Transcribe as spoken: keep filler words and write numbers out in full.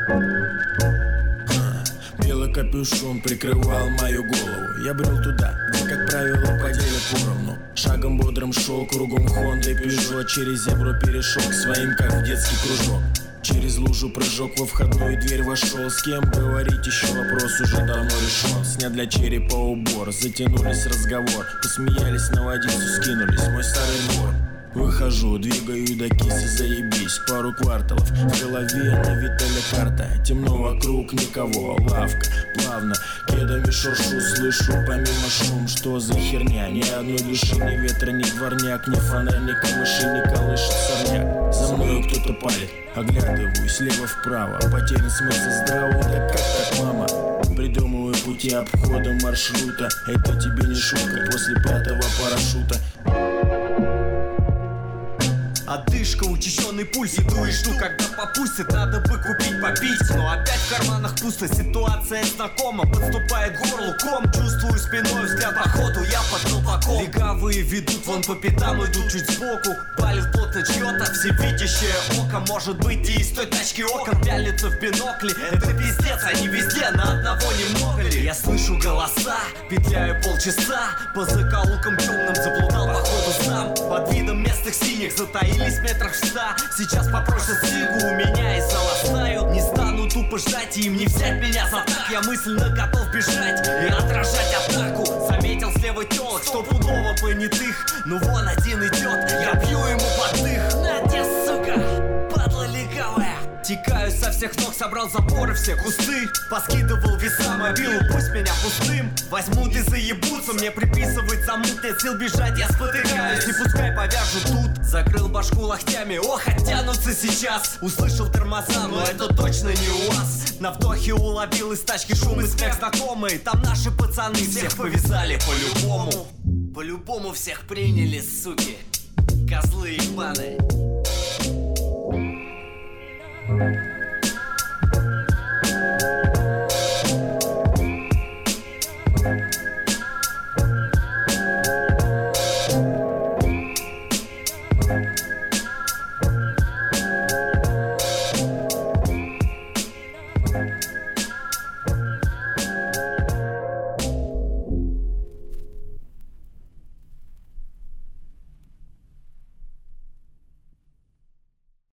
Белый капюшон прикрывал мою голову. Я брел туда, где, как правило, поделят поровну. Шагом бодрым шел, кругом Хонда и Пежо. Через зебру перешел к своим, как в детский кружок. Через лужу прыжок во входную дверь вошел. С кем говорить, еще вопрос уже давно решен. Снят для черепа убор, затянулись разговор. Посмеялись, на водицу скинулись, мой старый двор. Выхожу, двигаю до киси, заебись. Пару кварталов, в голове навитали карта. Темно вокруг, никого, лавка, плавно кедами шуршу, слышу помимо шум. Что за херня, ни одной души, ни ветра, ни дворняк, ни фонарь, ни камыши, ни колышет сорняк. За мною кто-то палит, оглядываюсь слева вправо. Потерян смысл здравого, да как так, мама? Придумываю пути обхода маршрута. Это тебе не шутка, после пятого парашюта. Одышка, учащенный пульс, иду и жду, когда попустит. Надо бы купить попить, но опять в карманах пусто. Ситуация знакома, подступает к горлу ком. Чувствую спиной взгляд, походу я под колпаком. Легавые ведут, вон по пятам идут чуть сбоку. Палит плотно чье-то всевидящее око. Может быть и из той тачки окон пялится в бинокли. Это пиздец, они везде, на одного немного ли? Я слышу голоса, петляю полчаса. По закоулкам темным заблудал, походу сам. Под видом местных синих затаились метрах в ста. Сейчас попросят сигу у меня и заластают. Не стану тупо ждать, и им не взять меня за так. Я мысленно готов бежать и отражать атаку. Заметил слева телок, стопудово понятых. Ну вон один идет, я бью ему под дых. На тебе, сука, падла легавая. Текаю со всех ног, собрал запоры, все кусты. Поскидывал веса мобилу, пусть меня пустым. Возьмут и заебутся, мне приписывать замут. Нет сил бежать, я спотыкаюсь, не пускай повяжу тут. Закрыл башку локтями, ох, оттянутся сейчас. Услышал тормоза, но это точно не УАЗ. На вдохе уловил из тачки шум и смех знакомый. Там наши пацаны, всех повязали по-любому. По-любому всех приняли, суки, козлы ебаные.